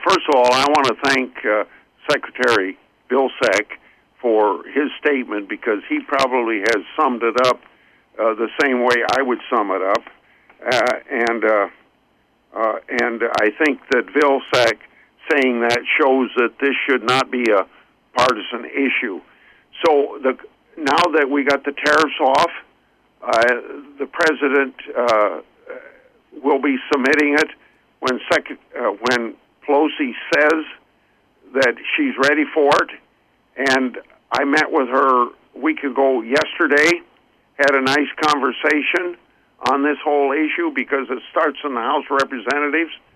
first of all, I want to thank Secretary Vilsack for his statement, because he probably has summed it up the same way I would sum it up. And I think that Vilsack saying that shows that this should not be a partisan issue. So now that we got the tariffs off, the president will be submitting it when Pelosi says that she's ready for it. And I met with her a week ago yesterday, had a nice conversation on this whole issue, because it starts in the House of Representatives